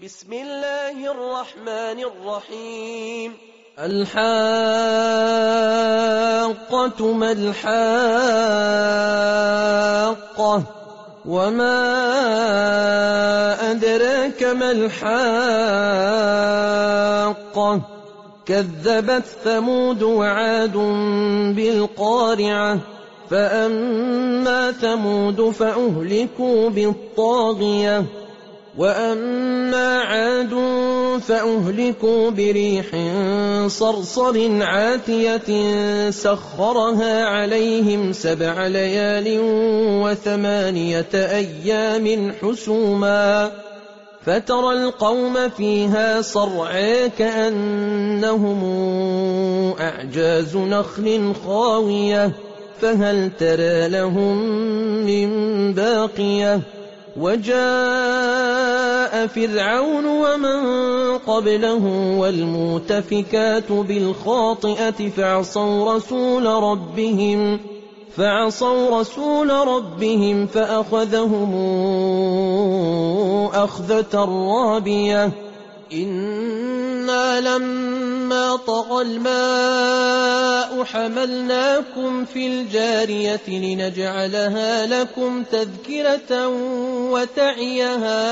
بسم الله الرحمن الرحيم. الحاقة ما الحاقة وما أدراك ما الحاقة كذبت ثمود وعاد بالقارعة فأما ثمود فأهلكوا بالطاغية وأما عاد فأهلكوا بريح صرصر عاتية سخرها عليهم 7 ليال و8 أيام حسوما فترى القوم فيها صرعى كأنهم أعجاز نخل خاوية فهل ترى لهم من باقية وجاء فرعون ومن قبله والمؤتفكات بالخاطئة فعصوا رسول ربهم فأخذهم أخذة رابية إنا لما طغى الماء حملناكم في الجارية لنجعلها لكم تذكرة وتعيها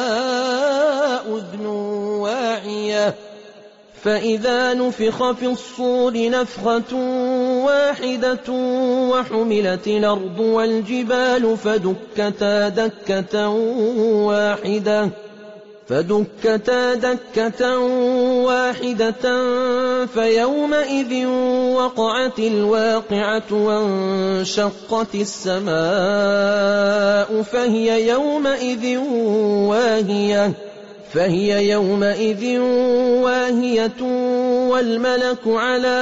أذن واعية فإذا نفخ في الصور نفخة واحدة وحملت الأرض والجبال فدكتا دكة واحدة فيومئذ وقعت الواقعة وانشقت السماء فهي يومئذ واهية والملك على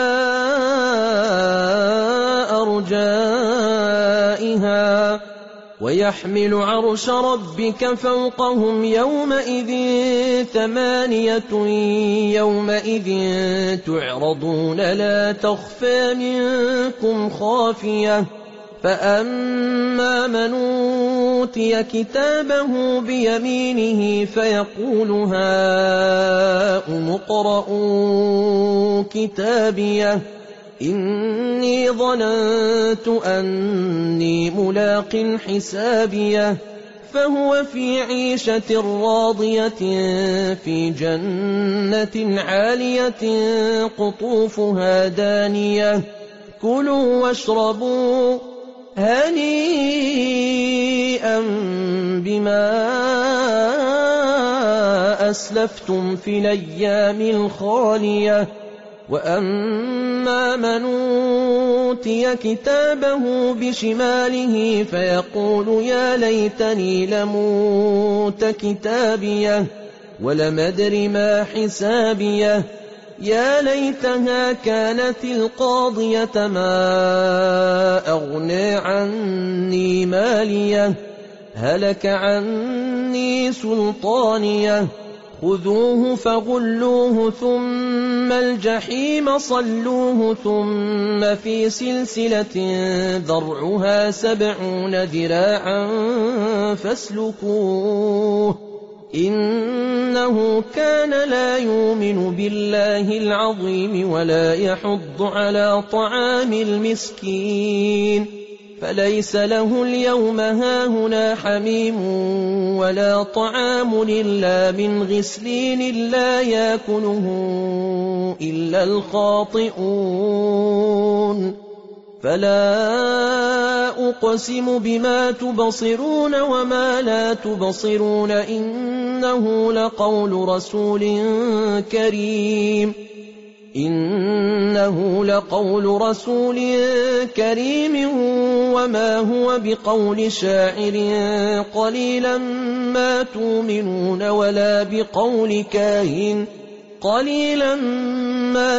أرجائها ويحمل عرش ربك فوقهم يومئذ 8 يومئذ تعرضون لا تخفى منكم خافية فأما من أوتي كتابه بيمينه فيقول هاؤم اقرءوا كتابيه إني ظننت أني ملاق حسابيه فهو في عيشة راضية في جنة عالية قطوفها دانية كلوا واشربوا هنيئا بما أسلفتم في الأيام الخالية وأما من أوتي كتابه بشماله فيقول يا ليتني لموت كتابيه ولم أدر ما حسابيه يا ليتها كانت القاضية ما أغنى عني ماليه هلك عني سلطانيه خذوه فغلوه ثم الجحيم صلوه ثم في سلسلة ذرعها 70 ذراعا فاسلكوه إنه كان لا يؤمن بالله العظيم ولا يحض على طعام المسكين فليس له اليوم هاهنا حميم ولا طعام إلا من غسلين لا يأكله إلا الخاطئون فلا أقسم بما تبصرون وما لا تبصرون إنه لقول رسول كريم وما هو بقول شاعر قليلا ما تؤمنون ولا بقول كاهن قليلا ما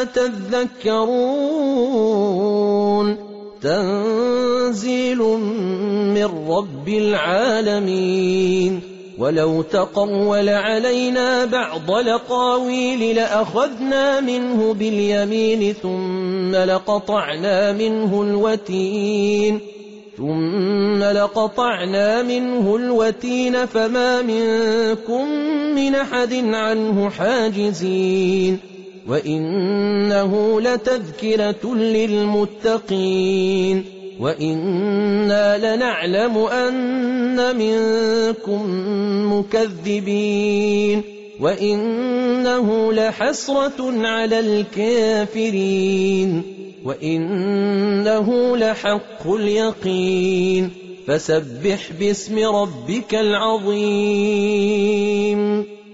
تذكرون تنزيل من رب العالمين ولو تقول علينا بعض الأقاويل لأخذنا منه باليمين ثم لقطعنا منه الوتين ثم لقطعنا منه الوتين فما منكم من أحد عنه حاجزين وإنه لتذكرة للمتقين وإنا لنعلم أن منكم مكذبين وإنه لحسرة على الكافرين وإنه لحق اليقين فسبح باسم ربك العظيم